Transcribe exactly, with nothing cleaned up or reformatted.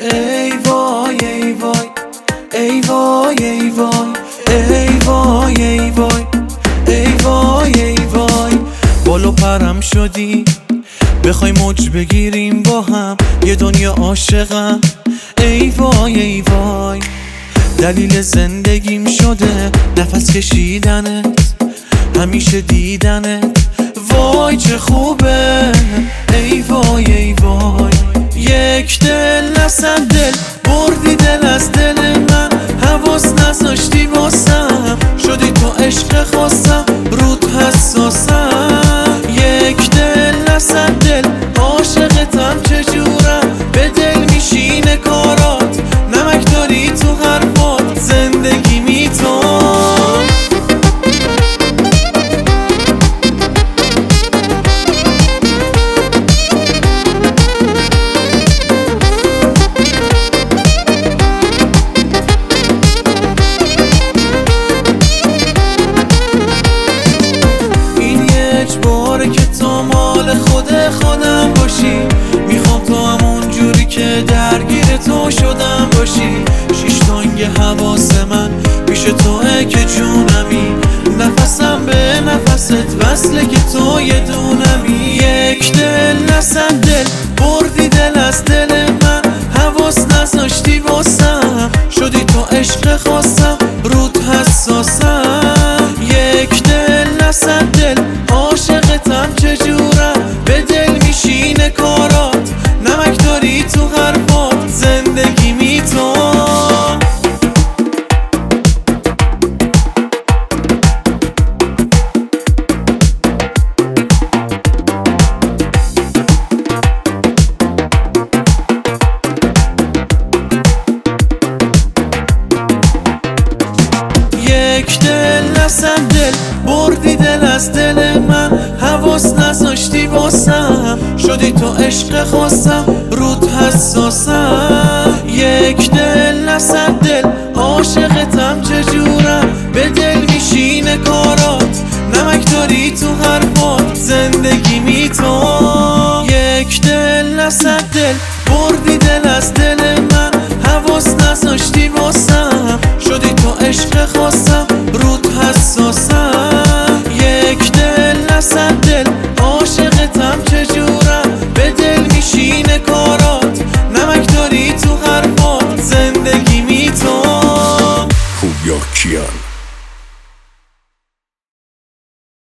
ای وای ای وای ای وای ای وای ای وای ای وای ای وای ای وای بالو پرم شدی بخوای موج بگیریم با هم یه دنیا عاشقم ای وای ای وای دلیل زندگیم شده نفس کشیدنت همیشه دیدنت وای چه خوبه ای وای ای وای یک دل نصد دل بردی دل از دل من حواس نذاشتی واسم شدی تو عشق خواستم رود حساسم یک دل نصد دل عاشقتم چجورم به دل میشینه کارات نمک داری تو حرفات زندگی میتون که تو مال خود خودم باشی میخوام تو همون جوری که درگیر تو شدم باشی شیش تانگ حواس من پیش توه که جونمی نفسم به نفست وصله که تو یه دونمی یک دل نصد دل بردی دل از دل من حواس نذاشتی واسم شدی تو عشق خواستم رود حساسم یک دل نصد دل عاشقتم چجورم به دل میشینه کارات نمک داری تو حرفات زندگی میتون یک دل نصد دل بردی دل از دل من حواس نذاشتی واسم شدی تو عشق خواستم رود حساسم یک دل نصد دل عاشقتم چجورم به دل میشینه کارات نمک داری تو حرفات زندگی میتون